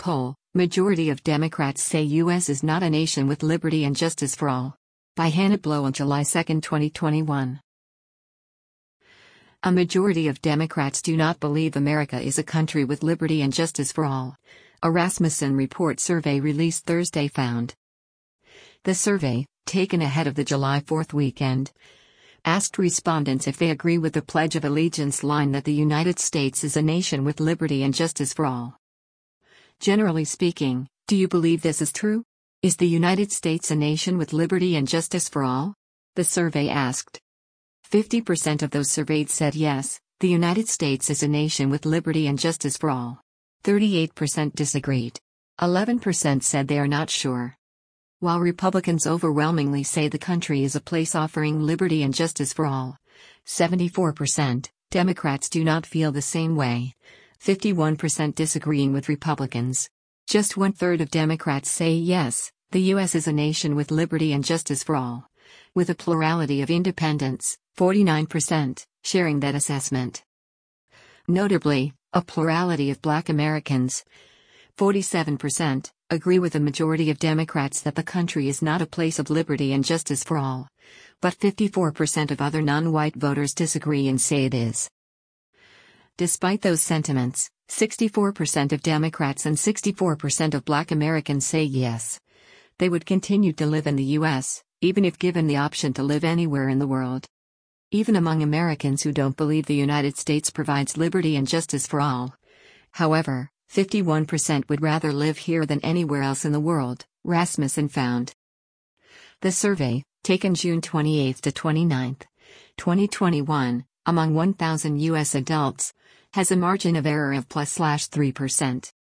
poll, majority of Democrats say U.S. is not a nation with liberty and justice for all. By Hannah Blow on July 2, 2021. A majority of Democrats do not believe America is a country with liberty and justice for all. A Rasmussen Report survey released Thursday found. The survey, taken ahead of the July 4th weekend, asked respondents if they agree with the Pledge of Allegiance line that the United States is a nation with liberty and justice for all. Generally speaking, do you believe this is true? Is the United States a nation with liberty and justice for all? The survey asked. 50% of those surveyed said yes, the United States is a nation with liberty and justice for all. 38% disagreed. 11% said they are not sure. While Republicans overwhelmingly say the country is a place offering liberty and justice for all, 74%, Democrats do not feel the same way, 51% disagreeing with Republicans. Just 1/3 of Democrats say yes, the U.S. is a nation with liberty and justice for all. With a plurality of independents, 49%, sharing that assessment. Notably, a plurality of Black Americans, 47%, agree with a majority of Democrats that the country is not a place of liberty and justice for all. But 54% of other non-white voters disagree and say it is. Despite those sentiments, 64% of Democrats and 64% of Black Americans say yes. They would continue to live in the U.S., even if given the option to live anywhere in the world. Even among Americans who don't believe the United States provides liberty and justice for all. However, 51% would rather live here than anywhere else in the world, Rasmussen found. The survey, taken June 28 to 29, 2021, among 1,000 U.S. adults, has a margin of error of +/3%.